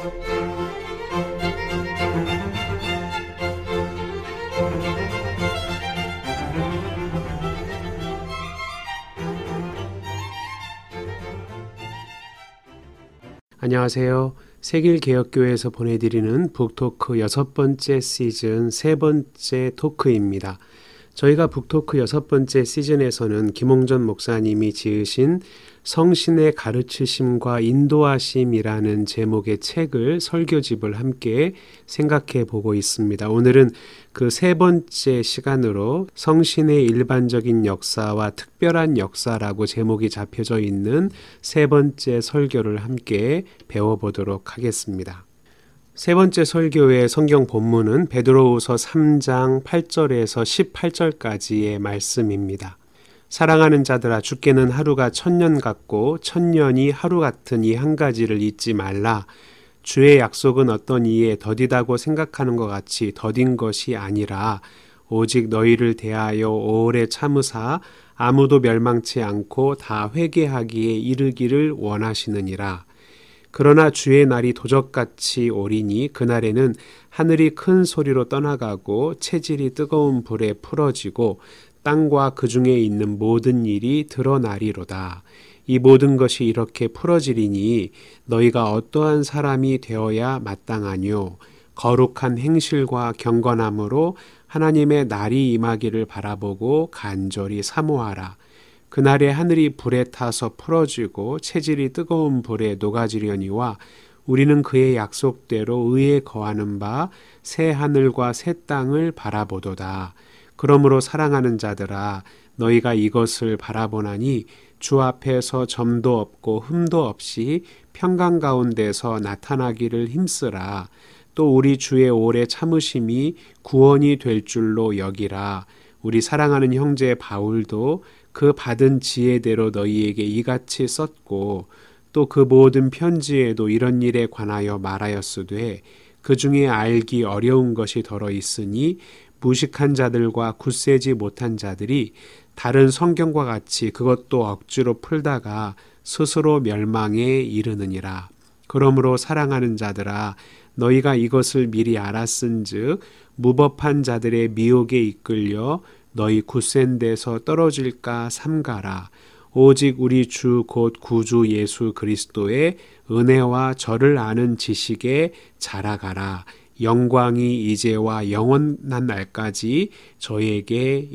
안녕하세요. 세길개혁교회에서 보내드리는 북토크 6번째 시즌 3번째 토크입니다. 저희가 북토크 6번째 시즌에서는 김홍전 목사님이 지으신 성신의 가르치심과 인도하심이라는 제목의 책을 설교집을 함께 생각해 보고 있습니다. 오늘은 그 3번째 시간으로 성신의 일반적인 역사와 특별한 역사라고 제목이 잡혀져 있는 3번째 설교를 함께 배워보도록 하겠습니다. 3번째 설교의 성경 본문은 베드로후서 3장 8절에서 18절까지의 말씀입니다. 사랑하는 자들아, 주께는 하루가 1000년 같고 1000년이 하루 같은 이 한 가지를 잊지 말라. 주의 약속은 어떤 이에 더디다고 생각하는 것 같이 더딘 것이 아니라 오직 너희를 대하여 오래 참으사 아무도 멸망치 않고 다 회개하기에 이르기를 원하시느니라. 그러나 주의 날이 도적같이 오리니 그날에는 하늘이 큰 소리로 떠나가고 체질이 뜨거운 불에 풀어지고 땅과 그 중에 있는 모든 일이 드러나리로다. 이 모든 것이 이렇게 풀어지리니 너희가 어떠한 사람이 되어야 마땅하뇨. 거룩한 행실과 경건함으로 하나님의 날이 임하기를 바라보고 간절히 사모하라. 그날에 하늘이 불에 타서 풀어지고 체질이 뜨거운 불에 녹아지려니와 우리는 그의 약속대로 의에 거하는 바 새 하늘과 새 땅을 바라보도다. 그러므로 사랑하는 자들아, 너희가 이것을 바라보나니 주 앞에서 점도 없고 흠도 없이 평강 가운데서 나타나기를 힘쓰라. 또 우리 주의 오래 참으심이 구원이 될 줄로 여기라. 우리 사랑하는 형제 바울도 그 받은 지혜대로 너희에게 이같이 썼고 또 그 모든 편지에도 이런 일에 관하여 말하였으되 그 중에 알기 어려운 것이 더러 있으니 무식한 자들과 굳세지 못한 자들이 다른 성경과 같이 그것도 억지로 풀다가 스스로 멸망에 이르느니라. 그러므로 사랑하는 자들아, 너희가 이것을 미리 알았은즉 무법한 자들의 미혹에 이끌려 너희 굳센 데서 떨어질까 삼가라. 오직 우리 주 곧 구주 예수 그리스도의 은혜와 저를 아는 지식에 자라가라. 영광이 이제와 영원한 날까지 저에게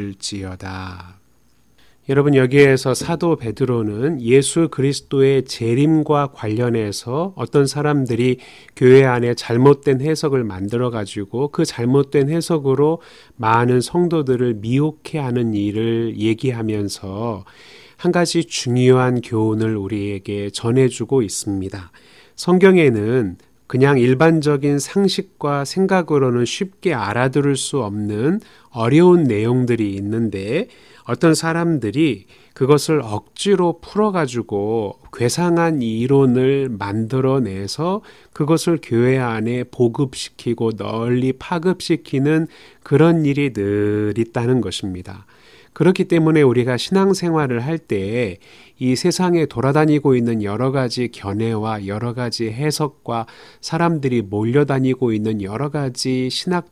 있을지어다. 여러분, 여기에서 사도 베드로는 예수 그리스도의 재림과 관련해서 어떤 사람들이 교회 안에 잘못된 해석을 만들어가지고 그 잘못된 해석으로 많은 성도들을 미혹해 하는 일을 얘기하면서 한 가지 중요한 교훈을 우리에게 전해주고 있습니다. 성경에는 그냥 일반적인 상식과 생각으로는 쉽게 알아들을 수 없는 어려운 내용들이 있는데 어떤 사람들이 그것을 억지로 풀어가지고 괴상한 이론을 만들어내서 그것을 교회 안에 보급시키고 널리 파급시키는 그런 일이 늘 있다는 것입니다. 그렇기 때문에 우리가 신앙생활을 할 때 이 세상에 돌아다니고 있는 여러 가지 견해와 여러 가지 해석과 사람들이 몰려다니고 있는 여러 가지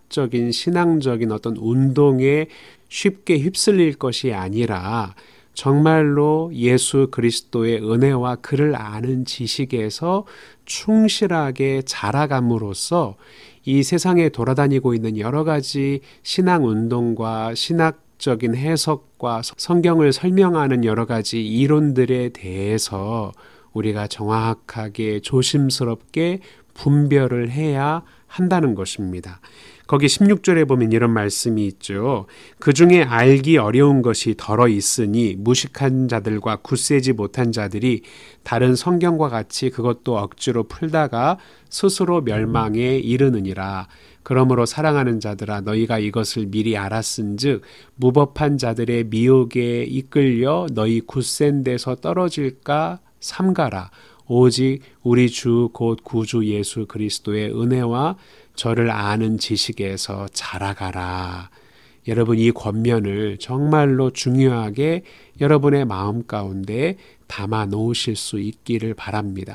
신앙적인 어떤 운동에 쉽게 휩쓸릴 것이 아니라 정말로 예수 그리스도의 은혜와 그를 아는 지식에서 충실하게 자라감으로써 이 세상에 돌아다니고 있는 여러 가지 신앙운동과 신학적인 해석과 성경을 설명하는 여러 가지 이론들에 대해서 우리가 정확하게 조심스럽게 분별을 해야 한다는 것입니다. 거기 16절에 보면 이런 말씀이 있죠. 그 중에 알기 어려운 것이 더러 있으니 무식한 자들과 굳세지 못한 자들이 다른 성경과 같이 그것도 억지로 풀다가 스스로 멸망에 이르느니라. 그러므로 사랑하는 자들아, 너희가 이것을 미리 알았은즉 무법한 자들의 미혹에 이끌려 너희 굳센 데서 떨어질까 삼가라. 오직 우리 주 곧 구주 예수 그리스도의 은혜와 저를 아는 지식에서 자라가라. 여러분, 이 권면을 정말로 중요하게 여러분의 마음 가운데 담아 놓으실 수 있기를 바랍니다.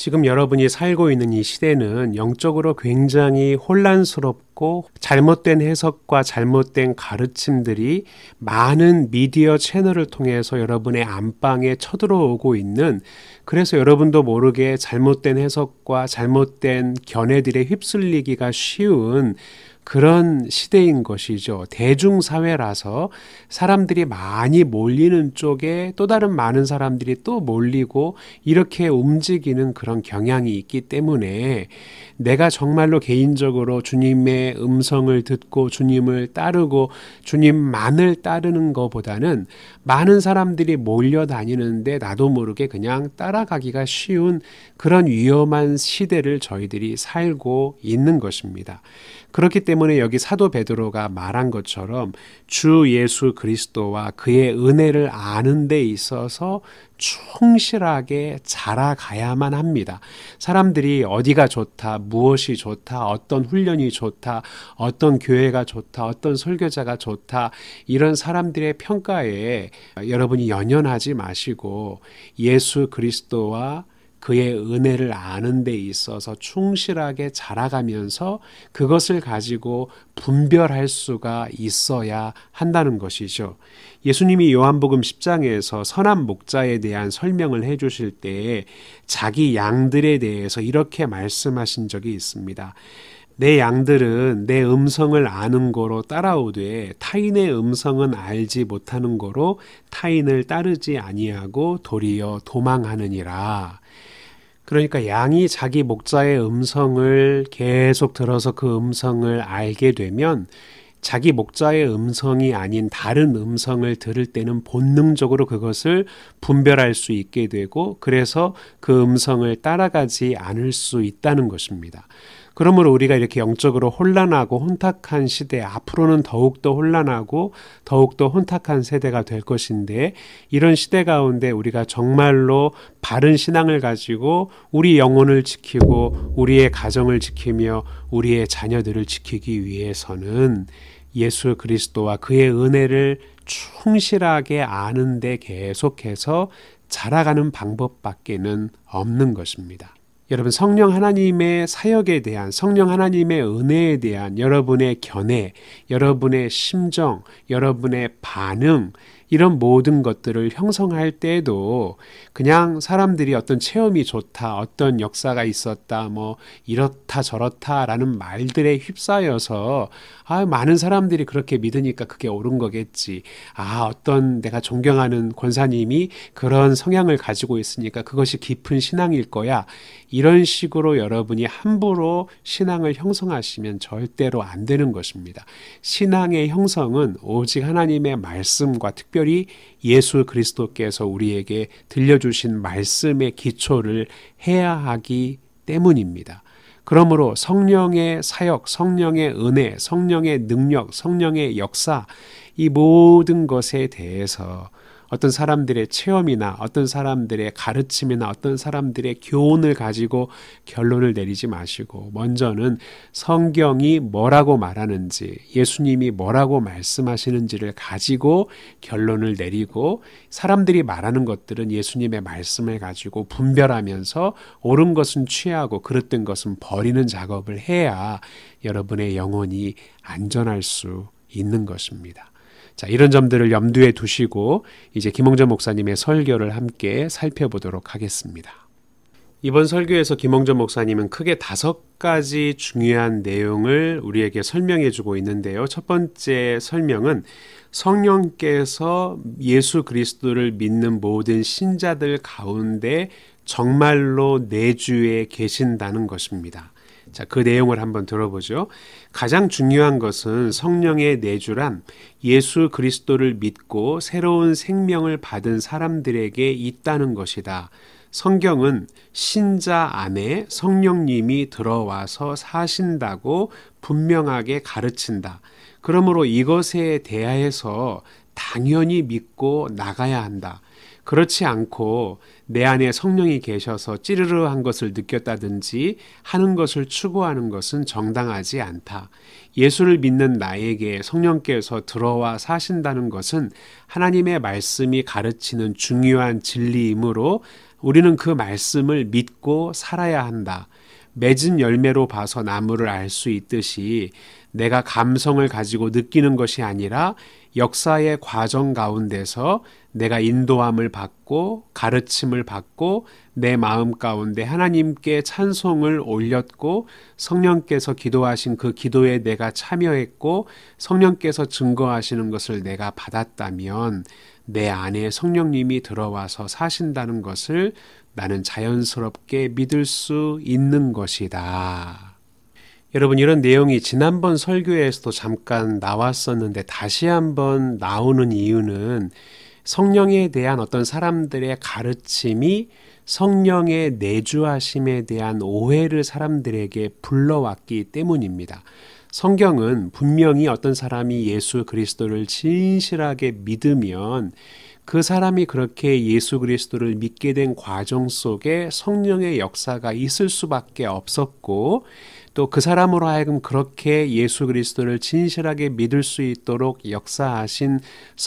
지금 여러분이 살고 있는 이 시대는 영적으로 굉장히 혼란스럽고 잘못된 해석과 잘못된 가르침들이 많은 미디어 채널을 통해서 여러분의 안방에 쳐들어오고 있는, 그래서 여러분도 모르게 잘못된 해석과 잘못된 견해들에 휩쓸리기가 쉬운 그런 시대인 것이죠. 대중사회라서 사람들이 많이 몰리는 쪽에 또 다른 많은 사람들이 또 몰리고 이렇게 움직이는 그런 경향이 있기 때문에 내가 정말로 개인적으로 주님의 음성을 듣고 주님을 따르고 주님만을 따르는 것보다는 많은 사람들이 몰려다니는데 나도 모르게 그냥 따라가기가 쉬운 그런 위험한 시대를 저희들이 살고 있는 것입니다. 그렇기 때문에 여기 사도 베드로가 말한 것처럼 주 예수 그리스도와 그의 은혜를 아는 데 있어서 충실하게 자라가야만 합니다. 사람들이 어디가 좋다, 무엇이 좋다, 어떤 훈련이 좋다, 어떤 교회가 좋다, 어떤 설교자가 좋다, 이런 사람들의 평가에 여러분이 연연하지 마시고 예수 그리스도와 그의 은혜를 아는 데 있어서 충실하게 자라가면서 그것을 가지고 분별할 수가 있어야 한다는 것이죠. 예수님이 요한복음 10장에서 선한 목자에 대한 설명을 해주실 때에 자기 양들에 대해서 이렇게 말씀하신 적이 있습니다. 내 양들은 내 음성을 아는 거로 따라오되 타인의 음성은 알지 못하는 거로 타인을 따르지 아니하고 도리어 도망하느니라. 그러니까 양이 자기 목자의 음성을 계속 들어서 그 음성을 알게 되면 자기 목자의 음성이 아닌 다른 음성을 들을 때는 본능적으로 그것을 분별할 수 있게 되고 그래서 그 음성을 따라가지 않을 수 있다는 것입니다. 그러므로 우리가 이렇게 영적으로 혼란하고 혼탁한 시대, 앞으로는 더욱더 혼란하고 더욱더 혼탁한 세대가 될 것인데 이런 시대 가운데 우리가 정말로 바른 신앙을 가지고 우리 영혼을 지키고 우리의 가정을 지키며 우리의 자녀들을 지키기 위해서는 예수 그리스도와 그의 은혜를 충실하게 아는 데 계속해서 자라가는 방법밖에는 없는 것입니다. 여러분, 성령 하나님의 사역에 대한, 성령 하나님의 은혜에 대한 여러분의 견해, 여러분의 심정, 여러분의 반응, 이런 모든 것들을 형성할 때에도 그냥 사람들이 어떤 체험이 좋다, 어떤 역사가 있었다, 뭐 이렇다 저렇다라는 말들에 휩싸여서 많은 사람들이 그렇게 믿으니까 그게 옳은 거겠지. 어떤 내가 존경하는 권사님이 그런 성향을 가지고 있으니까 그것이 깊은 신앙일 거야. 이런 식으로 여러분이 함부로 신앙을 형성하시면 절대로 안 되는 것입니다. 신앙의 형성은 오직 하나님의 말씀과 특별히 예수 그리스도께서 우리에게 들려주신 말씀의 기초를 해야 하기 때문입니다. 그러므로 성령의 사역, 성령의 은혜, 성령의 능력, 성령의 역사, 이 모든 것에 대해서 어떤 사람들의 체험이나 어떤 사람들의 가르침이나 어떤 사람들의 교훈을 가지고 결론을 내리지 마시고 먼저는 성경이 뭐라고 말하는지, 예수님이 뭐라고 말씀하시는지를 가지고 결론을 내리고 사람들이 말하는 것들은 예수님의 말씀을 가지고 분별하면서 옳은 것은 취하고 그릇된 것은 버리는 작업을 해야 여러분의 영혼이 안전할 수 있는 것입니다. 자, 이런 점들을 염두에 두시고 이제 김홍전 목사님의 설교를 함께 살펴보도록 하겠습니다. 이번 설교에서 김홍전 목사님은 크게 5가지 중요한 내용을 우리에게 설명해 주고 있는데요. 첫 번째 설명은 성령께서 예수 그리스도를 믿는 모든 신자들 가운데 정말로 내주에 계신다는 것입니다. 자, 그 내용을 한번 들어보죠. 가장 중요한 것은 성령의 내주란 예수 그리스도를 믿고 새로운 생명을 받은 사람들에게 있다는 것이다. 성경은 신자 안에 성령님이 들어와서 사신다고 분명하게 가르친다. 그러므로 이것에 대하여서 당연히 믿고 나가야 한다. 그렇지 않고 내 안에 성령이 계셔서 찌르르한 것을 느꼈다든지 하는 것을 추구하는 것은 정당하지 않다. 예수를 믿는 나에게 성령께서 들어와 사신다는 것은 하나님의 말씀이 가르치는 중요한 진리이므로 우리는 그 말씀을 믿고 살아야 한다. 맺은 열매로 봐서 나무를 알 수 있듯이 내가 감성을 가지고 느끼는 것이 아니라 역사의 과정 가운데서 내가 인도함을 받고 가르침을 받고 내 마음 가운데 하나님께 찬송을 올렸고 성령께서 기도하신 그 기도에 내가 참여했고 성령께서 증거하시는 것을 내가 받았다면 내 안에 성령님이 들어와서 사신다는 것을 나는 자연스럽게 믿을 수 있는 것이다. 여러분, 이런 내용이 지난번 설교에서도 잠깐 나왔었는데 다시 한번 나오는 이유는 성령에 대한 어떤 사람들의 가르침이 성령의 내주하심에 대한 오해를 사람들에게 불러왔기 때문입니다. 성경은 분명히 어떤 사람이 예수 그리스도를 진실하게 믿으면 그 사람이 그렇게 예수 그리스도를 믿게 된 과정 속에 성령의 역사가 있을 수밖에 없었고 또 그 사람으로 하여금 그렇게 예수 그리스도를 진실하게 믿을 수 있도록 역사하신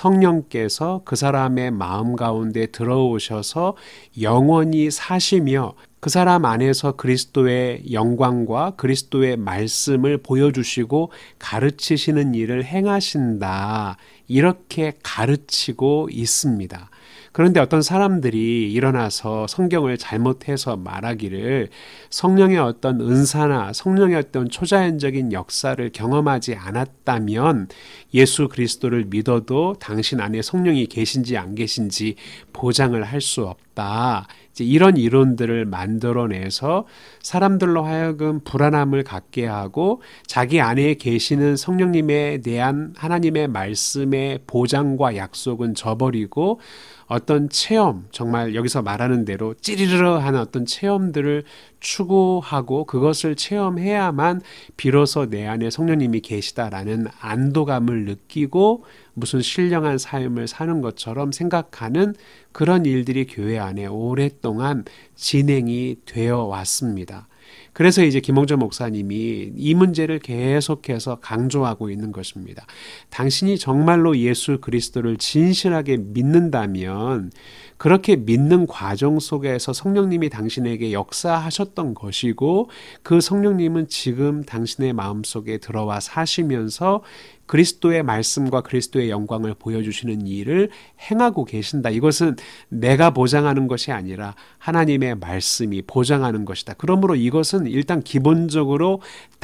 성령께서 그 사람의 마음 가운데 들어오셔서 영원히 사시며 그 사람 안에서 그리스도의 영광과 그리스도의 말씀을 보여주시고 가르치시는 일을 행하신다. 이렇게 가르치고 있습니다. 그런데 어떤 사람들이 일어나서 성경을 잘못해서 말하기를 성령의 어떤 은사나 성령의 어떤 초자연적인 역사를 경험하지 않았다면 예수 그리스도를 믿어도 당신 안에 성령이 계신지 안 계신지 보장을 할 수 없다. 이런 이론들을 만들어내서 사람들로 하여금 불안함을 갖게 하고 자기 안에 계시는 성령님에 대한 하나님의 말씀의 보장과 약속은 저버리고 어떤 체험, 정말 여기서 말하는 대로 찌리르르 하는 어떤 체험들을 추구하고 그것을 체험해야만 비로소 내 안에 성령님이 계시다라는 안도감을 느끼고 무슨 신령한 삶을 사는 것처럼 생각하는 그런 일들이 교회 안에 오랫동안 진행이 되어 왔습니다. 그래서 이제 김홍전 목사님이 이 문제를 계속해서 강조하고 있는 것입니다. 당신이 정말로 예수 그리스도를 진실하게 믿는다면 그렇게 믿는 과정 속에서 성령님이 당신에게 역사하셨던 것이고 그 성령님은 지금 당신의 마음속에 들어와 사시면서 그리스도의 말씀과 그리스도의 영광을 보여주시는 일을 행하고 계신다. 이것은 내가 보장하는 것이 아니라 하나님의 말씀이 보장하는 것이다. 그러므로 이것은 일단 기본적으로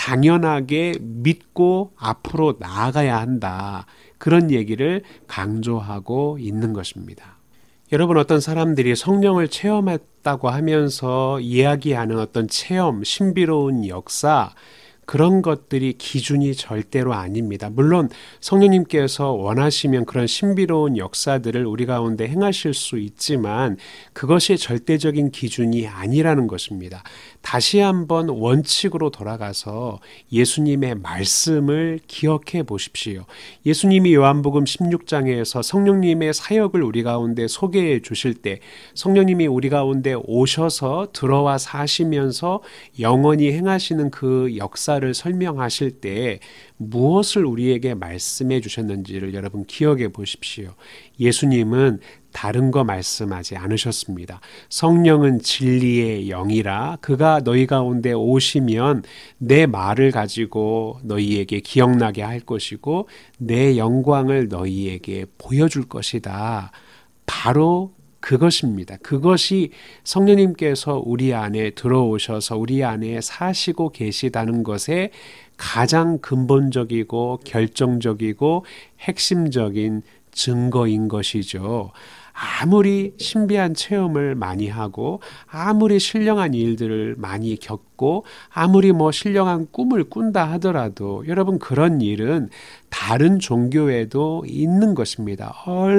당연하게 믿고 앞으로 나아가야 한다. 그런 얘기를 강조하고 있는 것입니다. 여러분, 어떤 사람들이 성령을 체험했다고 하면서 이야기하는 어떤 체험, 신비로운 역사, 그런 것들이 기준이 절대로 아닙니다. 물론 성령님께서 원하시면 그런 신비로운 역사들을 우리 가운데 행하실 수 있지만 그것이 절대적인 기준이 아니라는 것입니다. 다시 한번 원칙으로 돌아가서 예수님의 말씀을 기억해 보십시오. 예수님이 요한복음 16장에서 성령님의 사역을 우리 가운데 소개해 주실 때 성령님이 우리 가운데 오셔서 들어와 사시면서 영원히 행하시는 그 역사를 설명하실 때 무엇을 우리에게 말씀해 주셨는지를 여러분 기억해 보십시오. 예수님은 다른 거 말씀하지 않으셨습니다. 성령은 진리의 영이라 그가 너희 가운데 오시면 내 말을 가지고 너희에게 기억나게 할 것이고 내 영광을 너희에게 보여줄 것이다. 바로 그것입니다. 그것이 성령님께서 우리 안에 들어오셔서 우리 안에 사시고 계시다는 것의 가장 근본적이고 결정적이고 핵심적인 증거인 것이죠. 아무리 신비한 체험을 많이 하고 아무리 신령한 일들을 많이 겪고 아무리 신령한 꿈을 꾼다 하더라도 여러분 그런 일은 다른 종교에도 있는 것입니다.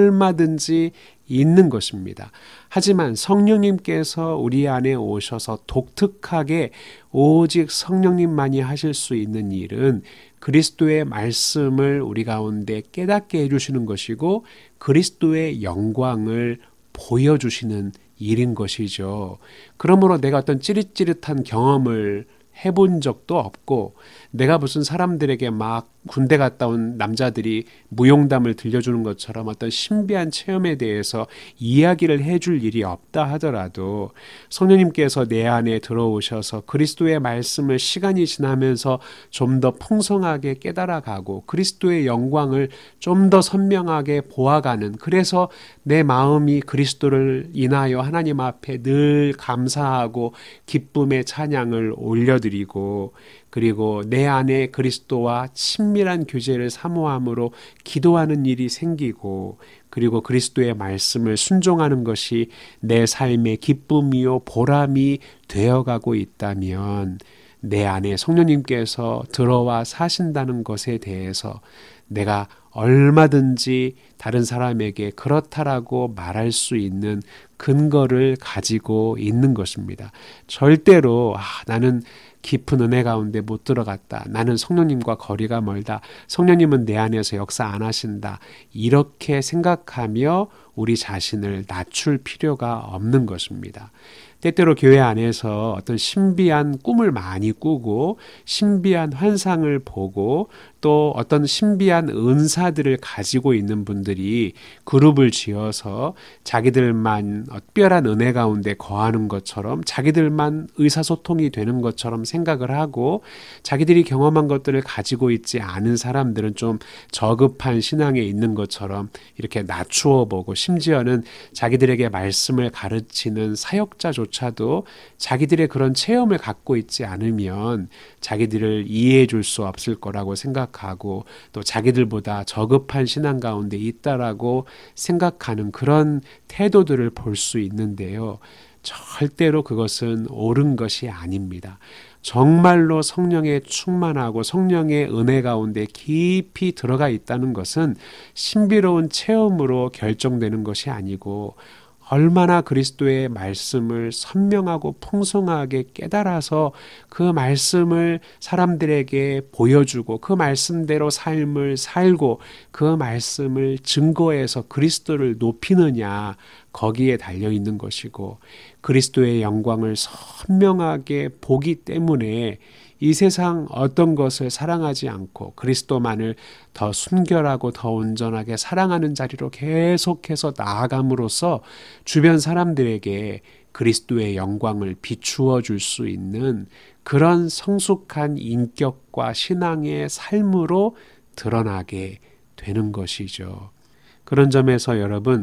얼마든지 있는 것입니다. 하지만 성령님께서 우리 안에 오셔서 독특하게 오직 성령님만이 하실 수 있는 일은 그리스도의 말씀을 우리 가운데 깨닫게 해주시는 것이고 그리스도의 영광을 보여주시는 일인 것이죠. 그러므로 내가 어떤 찌릿찌릿한 경험을 해본 적도 없고 내가 무슨 사람들에게 막 군대 갔다 온 남자들이 무용담을 들려주는 것처럼 어떤 신비한 체험에 대해서 이야기를 해줄 일이 없다 하더라도 성령님께서 내 안에 들어오셔서 그리스도의 말씀을 시간이 지나면서 좀 더 풍성하게 깨달아가고 그리스도의 영광을 좀 더 선명하게 보아가는, 그래서 내 마음이 그리스도를 인하여 하나님 앞에 늘 감사하고 기쁨의 찬양을 올려드리고, 그리고 내 안에 그리스도와 친밀한 교제를 사모함으로 기도하는 일이 생기고, 그리고 그리스도의 말씀을 순종하는 것이 내 삶의 기쁨이요 보람이 되어가고 있다면 내 안에 성령님께서 들어와 사신다는 것에 대해서 내가 얼마든지 다른 사람에게 그렇다라고 말할 수 있는 근거를 가지고 있는 것입니다. 절대로 나는 깊은 은혜 가운데 못 들어갔다, 나는 성령님과 거리가 멀다, 성령님은 내 안에서 역사 안 하신다, 이렇게 생각하며 우리 자신을 낮출 필요가 없는 것입니다. 때때로 교회 안에서 어떤 신비한 꿈을 많이 꾸고 신비한 환상을 보고 또 어떤 신비한 은사들을 가지고 있는 분들이 그룹을 지어서 자기들만 특별한 은혜 가운데 거하는 것처럼, 자기들만 의사소통이 되는 것처럼 생각을 하고, 자기들이 경험한 것들을 가지고 있지 않은 사람들은 좀 저급한 신앙에 있는 것처럼 이렇게 낮추어 보고, 심지어는 자기들에게 말씀을 가르치는 사역자조차도 자기들의 그런 체험을 갖고 있지 않으면 자기들을 이해해 줄 수 없을 거라고 생각하고, 또 자기들보다 저급한 신앙 가운데 있다라고 생각하는 그런 태도들을 볼 수 있는데요. 절대로 그것은 옳은 것이 아닙니다. 정말로 성령에 충만하고 성령의 은혜 가운데 깊이 들어가 있다는 것은 신비로운 체험으로 결정되는 것이 아니고, 얼마나 그리스도의 말씀을 선명하고 풍성하게 깨달아서 그 말씀을 사람들에게 보여주고 그 말씀대로 삶을 살고 그 말씀을 증거해서 그리스도를 높이느냐, 거기에 달려있는 것이고, 그리스도의 영광을 선명하게 보기 때문에 이 세상 어떤 것을 사랑하지 않고 그리스도만을 더 순결하고 더 온전하게 사랑하는 자리로 계속해서 나아감으로써 주변 사람들에게 그리스도의 영광을 비추어 줄 수 있는 그런 성숙한 인격과 신앙의 삶으로 드러나게 되는 것이죠. 그런 점에서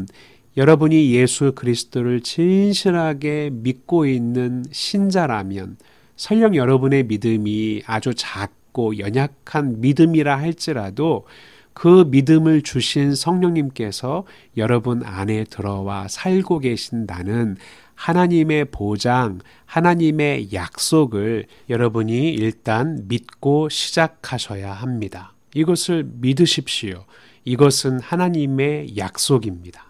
여러분이 예수 그리스도를 진실하게 믿고 있는 신자라면, 설령 여러분의 믿음이 아주 작고 연약한 믿음이라 할지라도 그 믿음을 주신 성령님께서 여러분 안에 들어와 살고 계신다는 하나님의 보장, 하나님의 약속을 여러분이 일단 믿고 시작하셔야 합니다. 이것을 믿으십시오. 이것은 하나님의 약속입니다.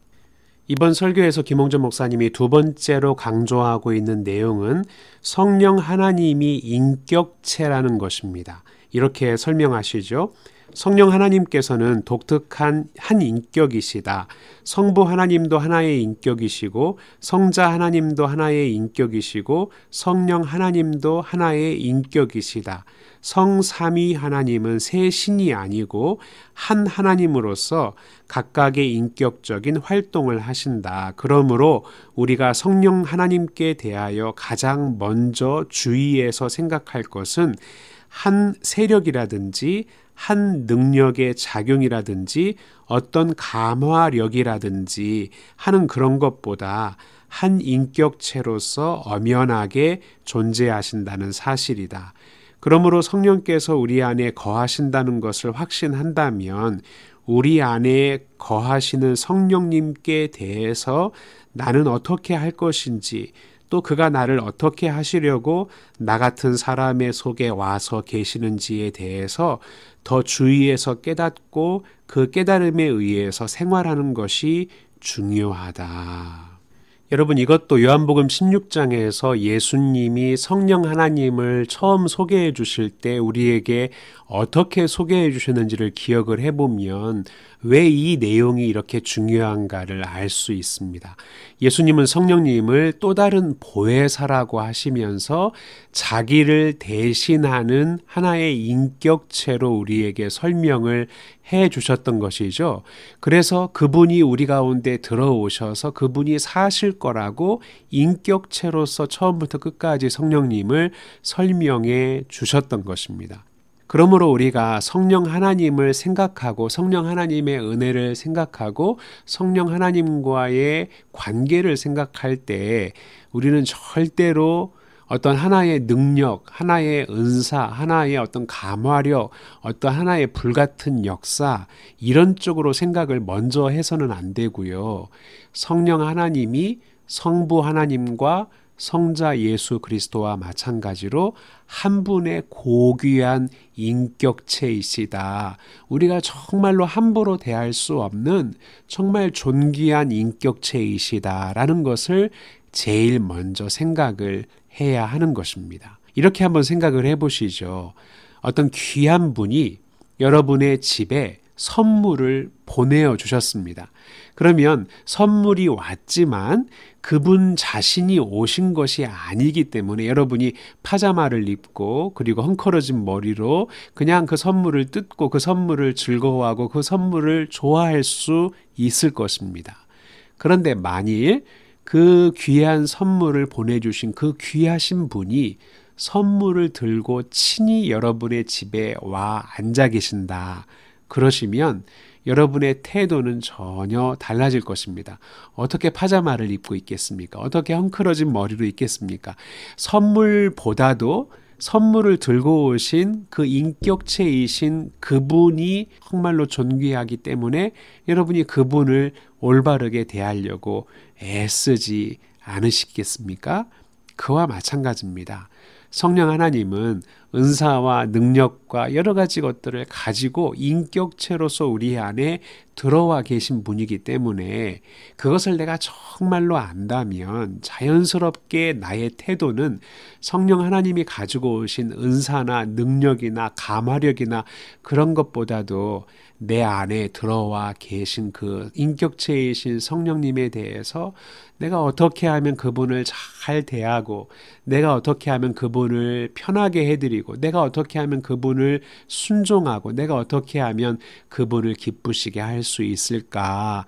이번 설교에서 김홍전 목사님이 두 번째로 강조하고 있는 내용은 성령 하나님이 인격체라는 것입니다. 이렇게 설명하시죠. 성령 하나님께서는 독특한 한 인격이시다. 성부 하나님도 하나의 인격이시고, 성자 하나님도 하나의 인격이시고, 성령 하나님도 하나의 인격이시다. 성삼위 하나님은 세 신이 아니고 한 하나님으로서 각각의 인격적인 활동을 하신다. 그러므로 우리가 성령 하나님께 대하여 가장 먼저 주의해서 생각할 것은 한 세력이라든지 한 능력의 작용이라든지 어떤 감화력이라든지 하는 그런 것보다 한 인격체로서 엄연하게 존재하신다는 사실이다. 그러므로 성령께서 우리 안에 거하신다는 것을 확신한다면 우리 안에 거하시는 성령님께 대해서 나는 어떻게 할 것인지, 또 그가 나를 어떻게 하시려고 나 같은 사람의 속에 와서 계시는지에 대해서 더 주의해서 깨닫고 그 깨달음에 의해서 생활하는 것이 중요하다. 여러분, 이것도 요한복음 16장에서 예수님이 성령 하나님을 처음 소개해 주실 때 우리에게 어떻게 소개해 주셨는지를 기억을 해보면 왜 이 내용이 이렇게 중요한가를 알 수 있습니다. 예수님은 성령님을 또 다른 보혜사라고 하시면서 자기를 대신하는 하나의 인격체로 우리에게 설명을 해 주셨던 것이죠. 그래서 그분이 우리 가운데 들어오셔서 그분이 사실 거라고 인격체로서 처음부터 끝까지 성령님을 설명해 주셨던 것입니다. 그러므로 우리가 성령 하나님을 생각하고 성령 하나님의 은혜를 생각하고 성령 하나님과의 관계를 생각할 때 우리는 절대로 어떤 하나의 능력, 하나의 은사, 하나의 어떤 감화력, 어떤 하나의 불같은 역사 이런 쪽으로 생각을 먼저 해서는 안 되고요. 성령 하나님이 성부 하나님과 성자 예수 그리스도와 마찬가지로 한 분의 고귀한 인격체이시다. 우리가 정말로 함부로 대할 수 없는 정말 존귀한 인격체이시다라는 것을 제일 먼저 생각을 해야 하는 것입니다. 이렇게 한번 생각을 해보시죠. 어떤 귀한 분이 여러분의 집에 선물을 보내어 주셨습니다. 그러면 선물이 왔지만 그분 자신이 오신 것이 아니기 때문에 여러분이 파자마를 입고 그리고 헝클어진 머리로 그냥 그 선물을 뜯고 그 선물을 즐거워하고 그 선물을 좋아할 수 있을 것입니다. 그런데 만일 그 귀한 선물을 보내주신 그 귀하신 분이 선물을 들고 친히 여러분의 집에 와 앉아 계신다. 그러시면 여러분의 태도는 전혀 달라질 것입니다. 어떻게 파자마를 입고 있겠습니까? 어떻게 헝클어진 머리로 있겠습니까? 선물보다도 선물을 들고 오신 그 인격체이신 그분이 정말로 존귀하기 때문에 여러분이 그분을 올바르게 대하려고 애쓰지 않으시겠습니까? 그와 마찬가지입니다. 성령 하나님은 은사와 능력과 여러 가지 것들을 가지고 인격체로서 우리 안에 들어와 계신 분이기 때문에 그것을 내가 정말로 안다면 자연스럽게 나의 태도는 성령 하나님이 가지고 오신 은사나 능력이나 감화력이나 그런 것보다도 내 안에 들어와 계신 그 인격체이신 성령님에 대해서 내가 어떻게 하면 그분을 잘 대하고 내가 어떻게 하면 그분을 편하게 해드리고 내가 어떻게 하면 그분을 순종하고 내가 어떻게 하면 그분을 기쁘시게 할 수 있을까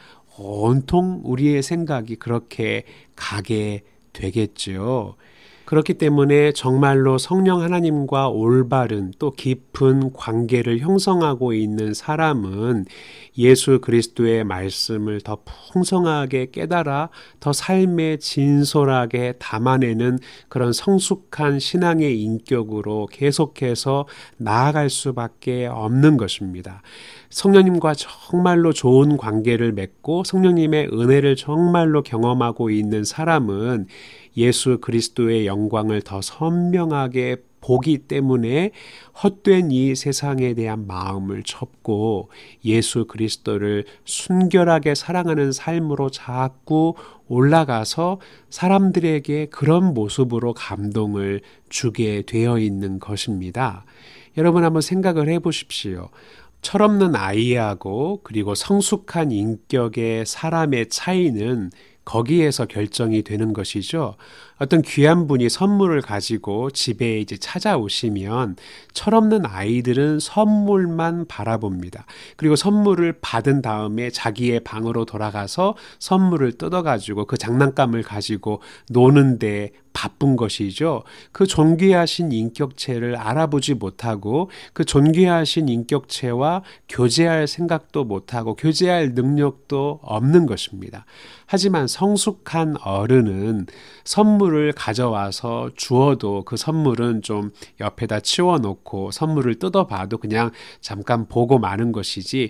온통 우리의 생각이 그렇게 가게 되겠죠. 그렇기 때문에 정말로 성령 하나님과 올바른 또 깊은 관계를 형성하고 있는 사람은 예수 그리스도의 말씀을 더 풍성하게 깨달아 더 삶에 진솔하게 담아내는 그런 성숙한 신앙의 인격으로 계속해서 나아갈 수밖에 없는 것입니다. 성령님과 정말로 좋은 관계를 맺고 성령님의 은혜를 정말로 경험하고 있는 사람은 예수 그리스도의 영광을 더 선명하게 보기 때문에 헛된 이 세상에 대한 마음을 접고 예수 그리스도를 순결하게 사랑하는 삶으로 자꾸 올라가서 사람들에게 그런 모습으로 감동을 주게 되어 있는 것입니다. 여러분 한번 생각을 해보십시오. 철없는 아이하고 그리고 성숙한 인격의 사람의 차이는 거기에서 결정이 되는 것이죠. 어떤 귀한 분이 선물을 가지고 집에 이제 찾아오시면 철없는 아이들은 선물만 바라봅니다. 그리고 선물을 받은 다음에 자기의 방으로 돌아가서 선물을 뜯어가지고 그 장난감을 가지고 노는데 바쁜 것이죠. 그 존귀하신 인격체를 알아보지 못하고 그 존귀하신 인격체와 교제할 생각도 못하고 교제할 능력도 없는 것입니다. 하지만 성숙한 어른은 선물을 가져와서 주어도 그 선물은 좀 옆에다 치워놓고 선물을 뜯어봐도 그냥 잠깐 보고 마는 것이지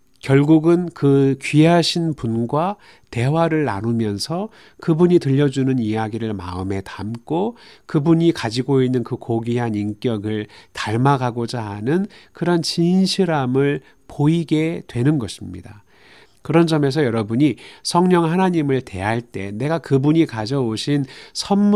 결국은 그 귀하신 분과 대화를 나누면서 그분이 들려주는 이야기를 마음에 담고 그분이 가지고 있는 그 고귀한 인격을 닮아가고자 하는 그런 진실함을 보이게 되는 것입니다. 그런 점에서 여러분이 성령 하나님을 대할 때 내가 그분이 가져오신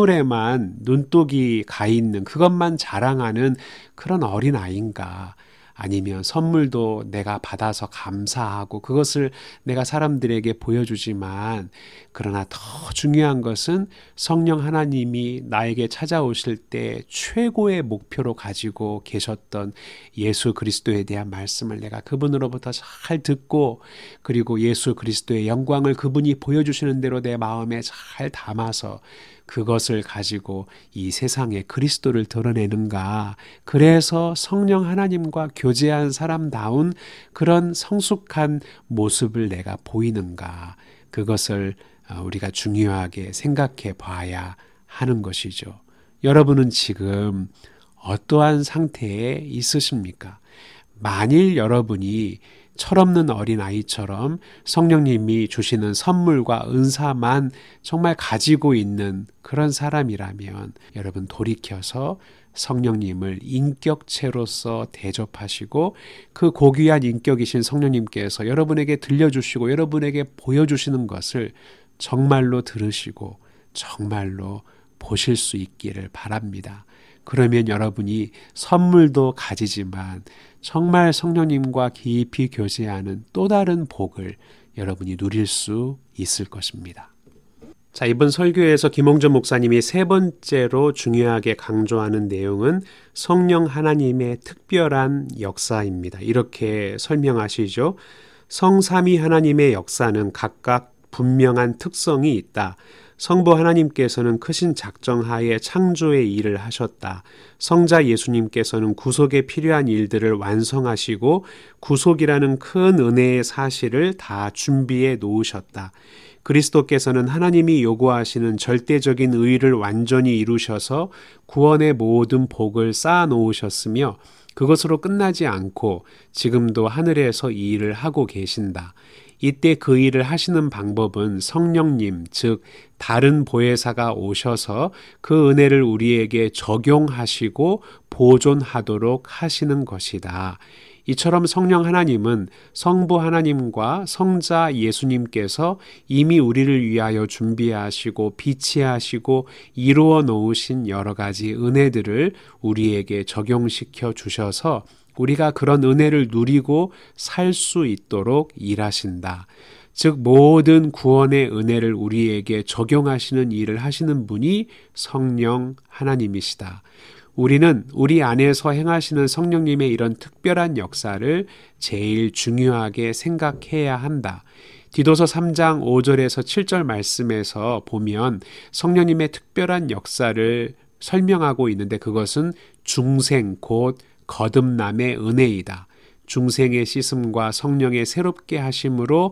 선물에만 눈독이 가 있는 그것만 자랑하는 그런 어린아이인가? 아니면 선물도 내가 받아서 감사하고 그것을 내가 사람들에게 보여주지만, 그러나 더 중요한 것은 성령 하나님이 나에게 찾아오실 때 최고의 목표로 가지고 계셨던 예수 그리스도에 대한 말씀을 내가 그분으로부터 잘 듣고, 그리고 예수 그리스도의 영광을 그분이 보여주시는 대로 내 마음에 잘 담아서 그것을 가지고 이 세상에 그리스도를 드러내는가. 그래서 성령 하나님과 교제한 사람다운 그런 성숙한 모습을 내가 보이는가. 그것을 우리가 중요하게 생각해 봐야 하는 것이죠. 여러분은 지금 어떠한 상태에 있으십니까? 만일 여러분이 철없는 어린아이처럼 성령님이 주시는 선물과 은사만 정말 가지고 있는 그런 사람이라면, 여러분 돌이켜서 성령님을 인격체로서 대접하시고, 그 고귀한 인격이신 성령님께서 여러분에게 들려주시고 여러분에게 보여주시는 것을 정말로 들으시고 정말로 보실 수 있기를 바랍니다. 그러면 여러분이 선물도 가지지만 정말 성령님과 깊이 교제하는 또 다른 복을 여러분이 누릴 수 있을 것입니다. 자, 이번 설교에서 김홍전 목사님이 세 번째로 중요하게 강조하는 내용은 성령 하나님의 특별한 역사입니다. 이렇게 설명하시죠. 성삼위 하나님의 역사는 각각 분명한 특성이 있다. 성부 하나님께서는 크신 작정하에 창조의 일을 하셨다. 성자 예수님께서는 구속에 필요한 일들을 완성하시고 구속이라는 큰 은혜의 사실을 다 준비해 놓으셨다. 그리스도께서는 하나님이 요구하시는 절대적인 의를 완전히 이루셔서 구원의 모든 복을 쌓아 놓으셨으며, 그것으로 끝나지 않고 지금도 하늘에서 이 일을 하고 계신다. 이때 그 일을 하시는 방법은 성령님, 즉 다른 보혜사가 오셔서 그 은혜를 우리에게 적용하시고 보존하도록 하시는 것이다. 이처럼 성령 하나님은 성부 하나님과 성자 예수님께서 이미 우리를 위하여 준비하시고 비치하시고 이루어 놓으신 여러 가지 은혜들을 우리에게 적용시켜 주셔서 우리가 그런 은혜를 누리고 살 수 있도록 일하신다. 즉 모든 구원의 은혜를 우리에게 적용하시는 일을 하시는 분이 성령 하나님이시다. 우리는 우리 안에서 행하시는 성령님의 이런 특별한 역사를 제일 중요하게 생각해야 한다. 디도서 3장 5절에서 7절 말씀에서 보면 성령님의 특별한 역사를 설명하고 있는데, 그것은 중생 곧 거듭남의 은혜이다. 중생의 씻음과 성령의 새롭게 하심으로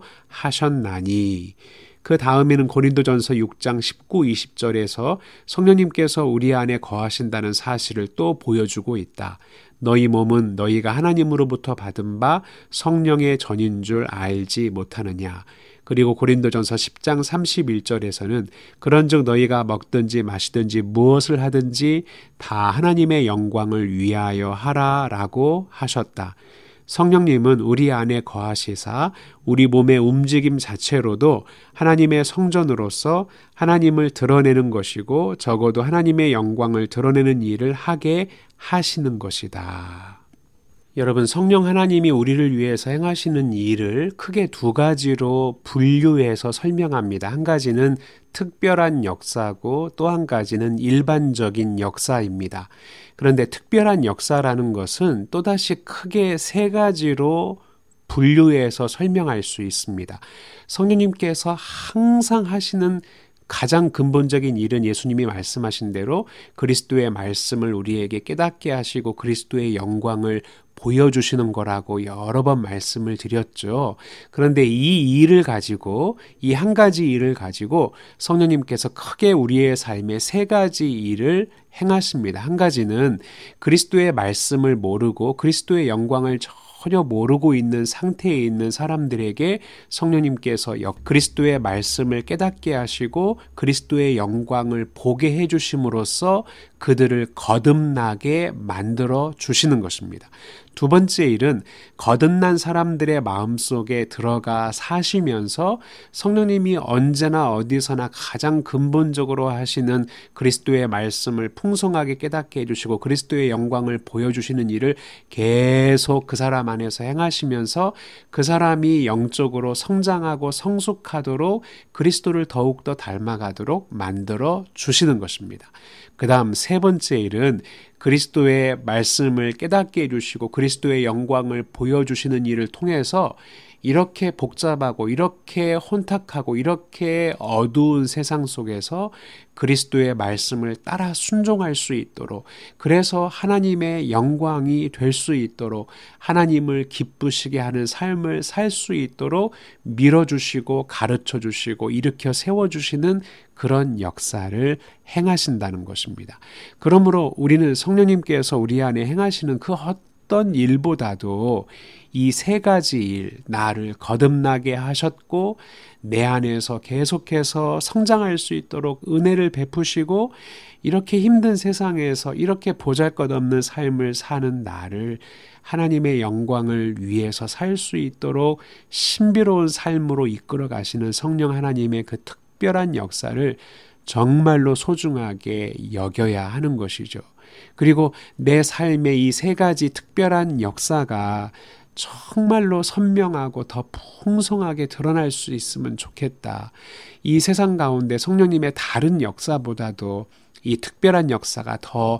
하셨나니. 그 다음에는 고린도전서 6장 19, 20절에서 성령님께서 우리 안에 거하신다는 사실을 또 보여주고 있다. 너희 몸은 너희가 하나님으로부터 받은 바 성령의 전인 줄 알지 못하느냐. 그리고 고린도전서 10장 31절에서는 그런즉 너희가 먹든지 마시든지 무엇을 하든지 다 하나님의 영광을 위하여 하라라고 하셨다. 성령님은 우리 안에 거하시사 우리 몸의 움직임 자체로도 하나님의 성전으로서 하나님을 드러내는 것이고, 적어도 하나님의 영광을 드러내는 일을 하게 하시는 것이다. 여러분, 성령 하나님이 우리를 위해서 행하시는 일을 크게 두 가지로 분류해서 설명합니다. 한 가지는 특별한 역사고 또 한 가지는 일반적인 역사입니다. 그런데 특별한 역사라는 것은 또다시 크게 세 가지로 분류해서 설명할 수 있습니다. 성령님께서 항상 하시는 가장 근본적인 일은 예수님이 말씀하신 대로 그리스도의 말씀을 우리에게 깨닫게 하시고 그리스도의 영광을 보여주시는 거라고 여러 번 말씀을 드렸죠. 그런데 이 일을 가지고, 이 한 가지 일을 가지고 성령님께서 크게 우리의 삶에 세 가지 일을 행하십니다. 한 가지는 그리스도의 말씀을 모르고 그리스도의 영광을 전혀 모르고 있는 상태에 있는 사람들에게 성령님께서 그리스도의 말씀을 깨닫게 하시고 그리스도의 영광을 보게 해주심으로써 그들을 거듭나게 만들어 주시는 것입니다. 두 번째 일은 거듭난 사람들의 마음속에 들어가 사시면서 성령님이 언제나 어디서나 가장 근본적으로 하시는 그리스도의 말씀을 풍성하게 깨닫게 해주시고 그리스도의 영광을 보여주시는 일을 계속 그 사람 안에서 행하시면서 그 사람이 영적으로 성장하고 성숙하도록 그리스도를 더욱더 닮아가도록 만들어 주시는 것입니다. 그 다음 세 번째 일은 그리스도의 말씀을 깨닫게 해주시고 그리스도의 영광을 보여주시는 일을 통해서 이렇게 복잡하고 이렇게 혼탁하고 이렇게 어두운 세상 속에서 그리스도의 말씀을 따라 순종할 수 있도록, 그래서 하나님의 영광이 될 수 있도록, 하나님을 기쁘시게 하는 삶을 살 수 있도록 밀어주시고 가르쳐주시고 일으켜 세워주시는 그런 역사를 행하신다는 것입니다. 그러므로 우리는 성령님께서 우리 안에 행하시는 그 어떤 일보다도 이 세 가지 일, 나를 거듭나게 하셨고 내 안에서 계속해서 성장할 수 있도록 은혜를 베푸시고 이렇게 힘든 세상에서 이렇게 보잘것없는 삶을 사는 나를 하나님의 영광을 위해서 살 수 있도록 신비로운 삶으로 이끌어 가시는 성령 하나님의 그 특별한 역사를 정말로 소중하게 여겨야 하는 것이죠. 그리고 내 삶의 이 세 가지 특별한 역사가 정말로 선명하고 더 풍성하게 드러날 수 있으면 좋겠다. 이 세상 가운데 성령님의 다른 역사보다도 이 특별한 역사가 더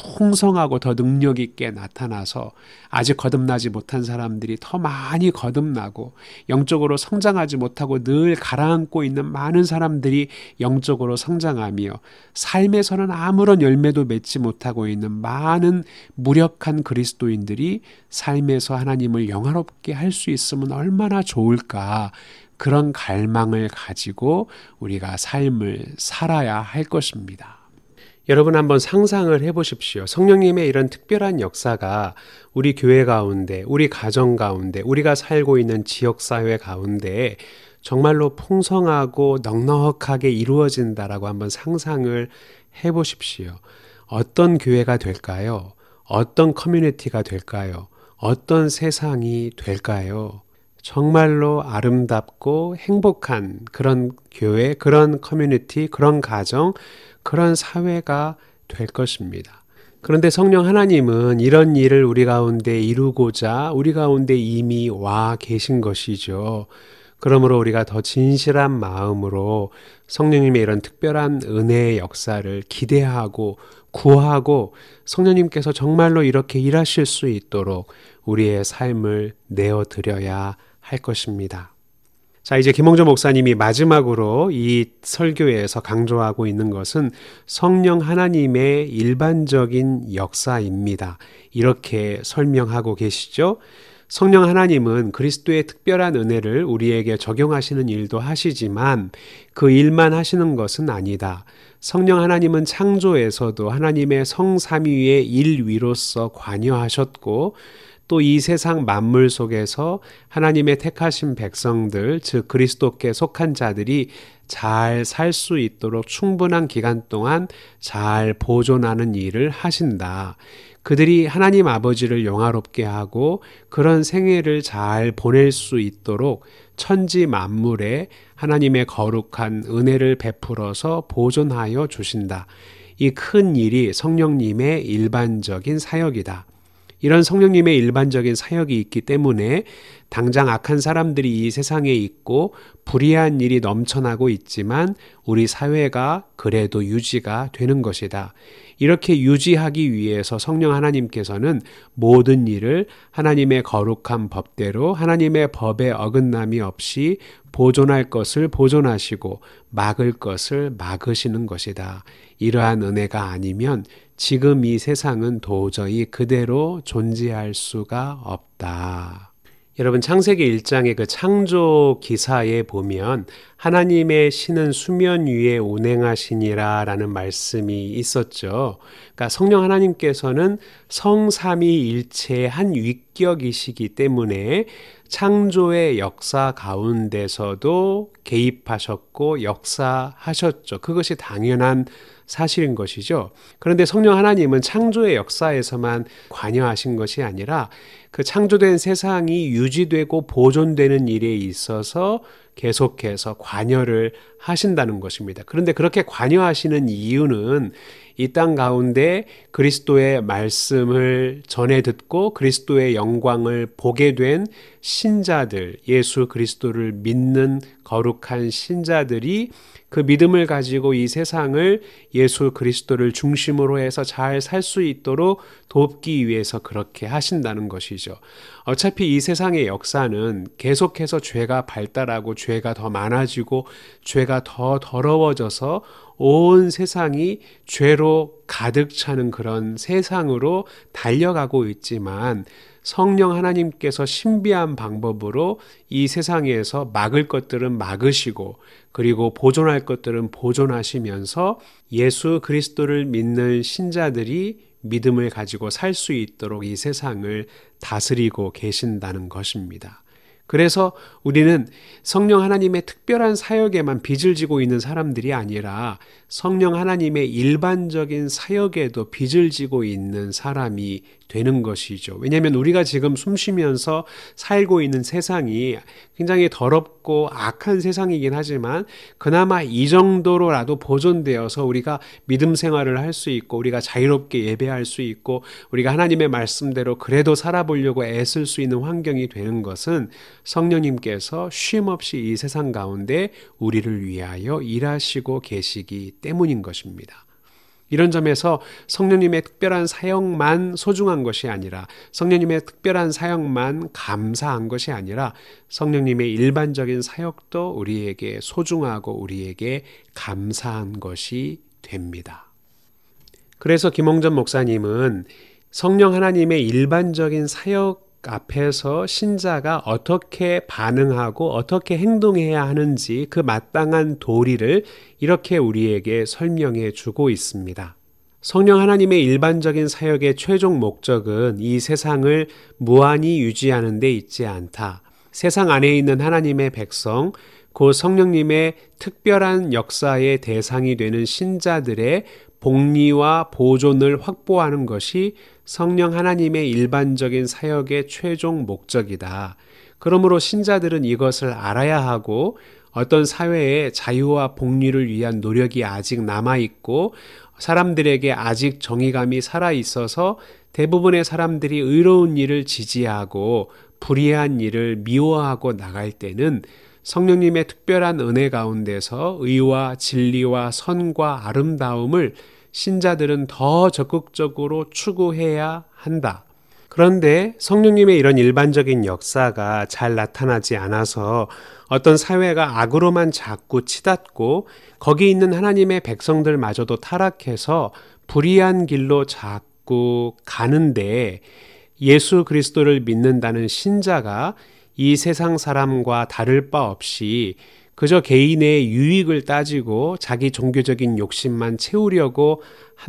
풍성하고 더 능력 있게 나타나서 아직 거듭나지 못한 사람들이 더 많이 거듭나고 영적으로 성장하지 못하고 늘 가라앉고 있는 많은 사람들이 영적으로 성장하며 삶에서는 아무런 열매도 맺지 못하고 있는 많은 무력한 그리스도인들이 삶에서 하나님을 영화롭게 할 수 있으면 얼마나 좋을까. 그런 갈망을 가지고 우리가 삶을 살아야 할 것입니다. 여러분 한번 상상을 해보십시오. 성령님의 이런 특별한 역사가 우리 교회 가운데, 우리 가정 가운데, 우리가 살고 있는 지역사회 가운데 정말로 풍성하고 넉넉하게 이루어진다라고 한번 상상을 해보십시오. 어떤 교회가 될까요? 어떤 커뮤니티가 될까요? 어떤 세상이 될까요? 정말로 아름답고 행복한 그런 교회, 그런 커뮤니티, 그런 가정, 그런 사회가 될 것입니다. 그런데 성령 하나님은 이런 일을 우리 가운데 이루고자 우리 가운데 이미 와 계신 것이죠. 그러므로 우리가 더 진실한 마음으로 성령님의 이런 특별한 은혜의 역사를 기대하고 구하고 성령님께서 정말로 이렇게 일하실 수 있도록 우리의 삶을 내어드려야 할 것입니다. 자, 이제 김홍조 목사님이 마지막으로 이 설교에서 강조하고 있는 것은 성령 하나님의 일반적인 역사입니다. 이렇게 설명하고 계시죠. 성령 하나님은 그리스도의 특별한 은혜를 우리에게 적용하시는 일도 하시지만 그 일만 하시는 것은 아니다. 성령 하나님은 창조에서도 하나님의 성삼위의 일위로서 관여하셨고 또 이 세상 만물 속에서 하나님의 택하신 백성들, 즉 그리스도께 속한 자들이 잘 살 수 있도록 충분한 기간 동안 잘 보존하는 일을 하신다. 그들이 하나님 아버지를 영화롭게 하고 그런 생애를 잘 보낼 수 있도록 천지 만물에 하나님의 거룩한 은혜를 베풀어서 보존하여 주신다. 이 큰 일이 성령님의 일반적인 사역이다. 이런 성령님의 일반적인 사역이 있기 때문에 당장 악한 사람들이 이 세상에 있고 불의한 일이 넘쳐나고 있지만 우리 사회가 그래도 유지가 되는 것이다. 이렇게 유지하기 위해서 성령 하나님께서는 모든 일을 하나님의 거룩한 법대로 하나님의 법에 어긋남이 없이 보존할 것을 보존하시고 막을 것을 막으시는 것이다. 이러한 은혜가 아니면 지금 이 세상은 도저히 그대로 존재할 수가 없다. 여러분 창세기 1장의 그 창조 기사에 보면 하나님의 신은 수면 위에 운행하시니라 라는 말씀이 있었죠. 그러니까 성령 하나님께서는 성삼위일체의 한 위격이시기 때문에 창조의 역사 가운데서도 개입하셨고 역사하셨죠. 그것이 당연한 사실인 것이죠. 그런데 성령 하나님은 창조의 역사에서만 관여하신 것이 아니라 그 창조된 세상이 유지되고 보존되는 일에 있어서 계속해서 관여를 하신다는 것입니다. 그런데 그렇게 관여하시는 이유는 이 땅 가운데 그리스도의 말씀을 전해 듣고 그리스도의 영광을 보게 된 신자들, 예수 그리스도를 믿는 거룩한 신자들이 그 믿음을 가지고 이 세상을 예수 그리스도를 중심으로 해서 잘 살 수 있도록 돕기 위해서 그렇게 하신다는 것이죠. 어차피 이 세상의 역사는 계속해서 죄가 발달하고 죄가 더 많아지고 죄가 더 더러워져서 온 세상이 죄로 가득 차는 그런 세상으로 달려가고 있지만 성령 하나님께서 신비한 방법으로 이 세상에서 막을 것들은 막으시고 그리고 보존할 것들은 보존하시면서 예수 그리스도를 믿는 신자들이 믿음을 가지고 살 수 있도록 이 세상을 다스리고 계신다는 것입니다. 그래서 우리는 성령 하나님의 특별한 사역에만 빚을 지고 있는 사람들이 아니라 성령 하나님의 일반적인 사역에도 빚을 지고 있는 사람이 되는 것이죠. 왜냐하면 우리가 지금 숨쉬면서 살고 있는 세상이 굉장히 더럽고 악한 세상이긴 하지만 그나마 이 정도로라도 보존되어서 우리가 믿음 생활을 할 수 있고 우리가 자유롭게 예배할 수 있고 우리가 하나님의 말씀대로 그래도 살아보려고 애쓸 수 있는 환경이 되는 것은 성령님께서 쉼없이 이 세상 가운데 우리를 위하여 일하시고 계시기 때문인 것입니다. 이런 점에서 성령님의 특별한 사역만 소중한 것이 아니라 성령님의 특별한 사역만 감사한 것이 아니라 성령님의 일반적인 사역도 우리에게 소중하고 우리에게 감사한 것이 됩니다. 그래서 김홍전 목사님은 성령 하나님의 일반적인 사역 앞에서 신자가 어떻게 반응하고 어떻게 행동해야 하는지 그 마땅한 도리를 이렇게 우리에게 설명해 주고 있습니다. 성령 하나님의 일반적인 사역의 최종 목적은 이 세상을 무한히 유지하는 데 있지 않다. 세상 안에 있는 하나님의 백성, 그 성령님의 특별한 역사의 대상이 되는 신자들의 복리와 보존을 확보하는 것이 성령 하나님의 일반적인 사역의 최종 목적이다. 그러므로 신자들은 이것을 알아야 하고 어떤 사회에 자유와 복리를 위한 노력이 아직 남아있고 사람들에게 아직 정의감이 살아있어서 대부분의 사람들이 의로운 일을 지지하고 불의한 일을 미워하고 나갈 때는 성령님의 특별한 은혜 가운데서 의와 진리와 선과 아름다움을 신자들은 더 적극적으로 추구해야 한다. 그런데 성령님의 이런 일반적인 역사가 잘 나타나지 않아서 어떤 사회가 악으로만 자꾸 치닫고 거기 있는 하나님의 백성들마저도 타락해서 불의한 길로 자꾸 가는데 예수 그리스도를 믿는다는 신자가 이 세상 사람과 다를 바 없이 그저 개인의 유익을 따지고 자기 종교적인 욕심만 채우려고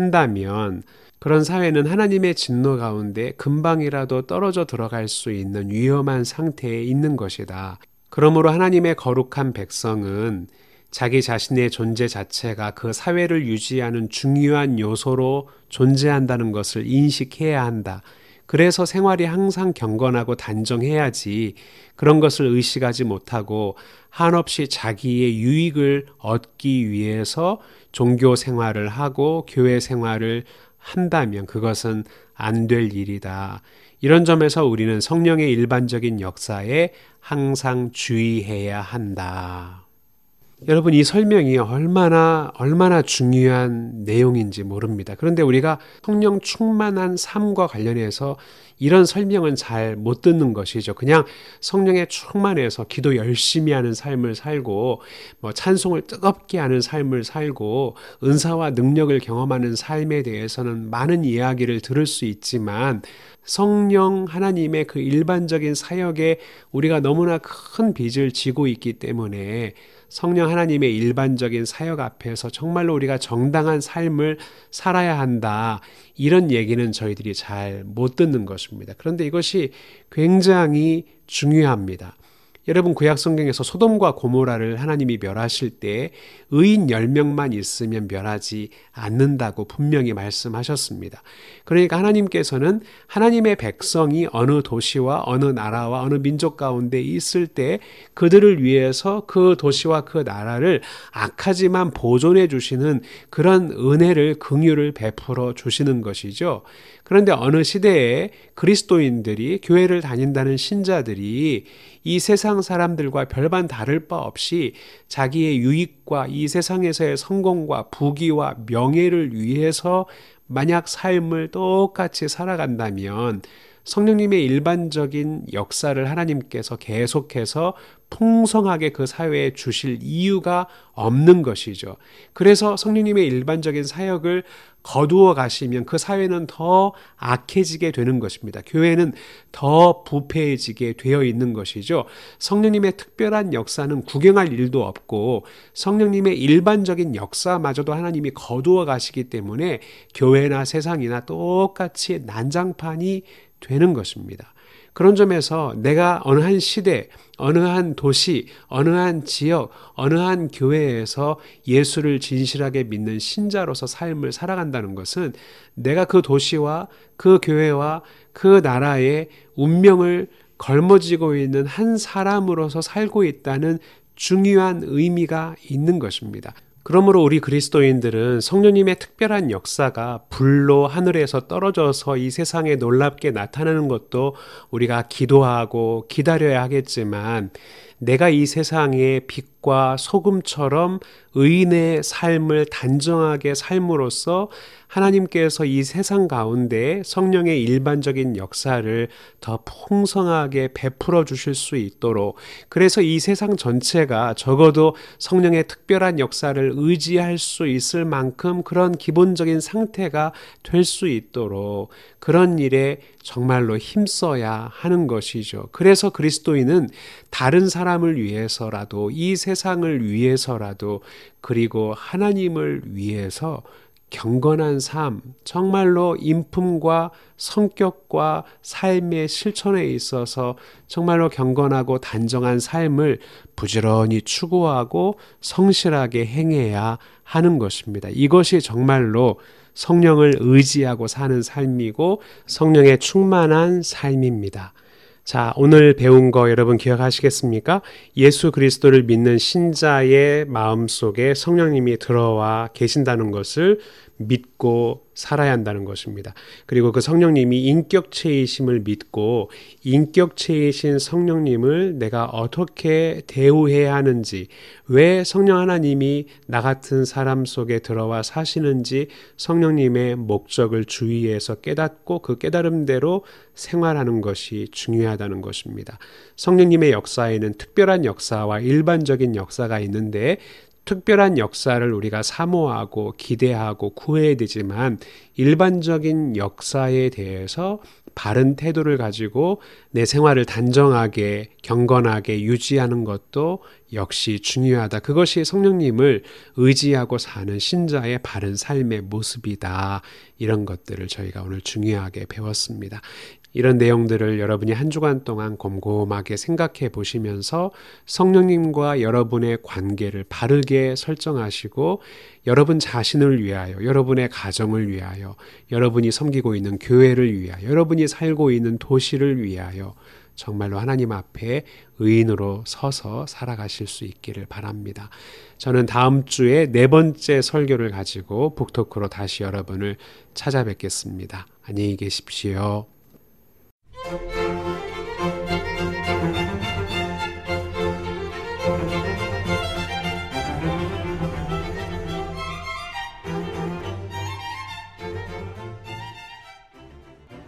한다면 그런 사회는 하나님의 진노 가운데 금방이라도 떨어져 들어갈 수 있는 위험한 상태에 있는 것이다. 그러므로 하나님의 거룩한 백성은 자기 자신의 존재 자체가 그 사회를 유지하는 중요한 요소로 존재한다는 것을 인식해야 한다. 그래서 생활이 항상 경건하고 단정해야지 그런 것을 의식하지 못하고 한없이 자기의 유익을 얻기 위해서 종교 생활을 하고 교회 생활을 한다면 그것은 안 될 일이다. 이런 점에서 우리는 성령의 일반적인 역사에 항상 주의해야 한다. 여러분, 이 설명이 얼마나 중요한 내용인지 모릅니다. 그런데 우리가 성령 충만한 삶과 관련해서 이런 설명은 잘 못 듣는 것이죠. 그냥 성령에 충만해서 기도 열심히 하는 삶을 살고 찬송을 뜨겁게 하는 삶을 살고 은사와 능력을 경험하는 삶에 대해서는 많은 이야기를 들을 수 있지만 성령 하나님의 그 일반적인 사역에 우리가 너무나 큰 빚을 지고 있기 때문에 성령 하나님의 일반적인 사역 앞에서 정말로 우리가 정당한 삶을 살아야 한다. 이런 얘기는 저희들이 잘 못 듣는 것입니다. 그런데 이것이 굉장히 중요합니다. 여러분 구약 성경에서 소돔과 고모라를 하나님이 멸하실 때 의인 10명만 있으면 멸하지 않는다고 분명히 말씀하셨습니다. 그러니까 하나님께서는 하나님의 백성이 어느 도시와 어느 나라와 어느 민족 가운데 있을 때 그들을 위해서 그 도시와 그 나라를 악하지만 보존해 주시는 그런 은혜를 긍휼을 베풀어 주시는 것이죠. 그런데 어느 시대에 그리스도인들이 교회를 다닌다는 신자들이 이 세상 사람들과 별반 다를 바 없이 자기의 유익과 이 세상에서의 성공과 부귀와 명예를 위해서 만약 삶을 똑같이 살아간다면 성령님의 일반적인 역사를 하나님께서 계속해서 풍성하게 그 사회에 주실 이유가 없는 것이죠. 그래서 성령님의 일반적인 사역을 거두어 가시면 그 사회는 더 악해지게 되는 것입니다. 교회는 더 부패해지게 되어 있는 것이죠. 성령님의 특별한 역사는 구경할 일도 없고 성령님의 일반적인 역사마저도 하나님이 거두어 가시기 때문에 교회나 세상이나 똑같이 난장판이 되는 것입니다. 그런 점에서 내가 어느 한 시대, 어느 한 도시, 어느 한 지역, 어느 한 교회에서 예수를 진실하게 믿는 신자로서 삶을 살아간다는 것은 내가 그 도시와 그 교회와 그 나라의 운명을 걸머쥐고 있는 한 사람으로서 살고 있다는 중요한 의미가 있는 것입니다. 그러므로 우리 그리스도인들은 성령님의 특별한 역사가 불로 하늘에서 떨어져서 이 세상에 놀랍게 나타나는 것도 우리가 기도하고 기다려야 하겠지만 내가 이 세상의 빛과 소금처럼 의인의 삶을 단정하게 삶으로써 하나님께서 이 세상 가운데 성령의 일반적인 역사를 더 풍성하게 베풀어 주실 수 있도록, 그래서 이 세상 전체가 적어도 성령의 특별한 역사를 의지할 수 있을 만큼 그런 기본적인 상태가 될 수 있도록 그런 일에 정말로 힘써야 하는 것이죠. 그래서 그리스도인은 다른 사람을 위해서라도, 이 세상을 위해서라도, 그리고 하나님을 위해서 경건한 삶, 정말로 인품과 성격과 삶의 실천에 있어서 정말로 경건하고 단정한 삶을 부지런히 추구하고 성실하게 행해야 하는 것입니다. 이것이 정말로 성령을 의지하고 사는 삶이고 성령에 충만한 삶입니다. 자, 오늘 배운 거 여러분 기억하시겠습니까? 예수 그리스도를 믿는 신자의 마음속에 성령님이 들어와 계신다는 것을 믿고 살아야 한다는 것입니다. 그리고 그 성령님이 인격체이심을 믿고 인격체이신 성령님을 내가 어떻게 대우해야 하는지, 왜 성령 하나님이 나 같은 사람 속에 들어와 사시는지 성령님의 목적을 주의해서 깨닫고 그 깨달음대로 생활하는 것이 중요하다는 것입니다. 성령님의 역사에는 특별한 역사와 일반적인 역사가 있는데 특별한 역사를 우리가 사모하고 기대하고 구해야 되지만 일반적인 역사에 대해서 바른 태도를 가지고 내 생활을 단정하게 경건하게 유지하는 것도 역시 중요하다. 그것이 성령님을 의지하고 사는 신자의 바른 삶의 모습이다. 이런 것들을 저희가 오늘 중요하게 배웠습니다. 이런 내용들을 여러분이 한 주간 동안 곰곰하게 생각해 보시면서 성령님과 여러분의 관계를 바르게 설정하시고 여러분 자신을 위하여, 여러분의 가정을 위하여, 여러분이 섬기고 있는 교회를 위하여, 여러분이 살고 있는 도시를 위하여 정말로 하나님 앞에 의인으로 서서 살아가실 수 있기를 바랍니다. 저는 다음 주에 4번째 설교를 가지고 북토크로 다시 여러분을 찾아뵙겠습니다. 안녕히 계십시오.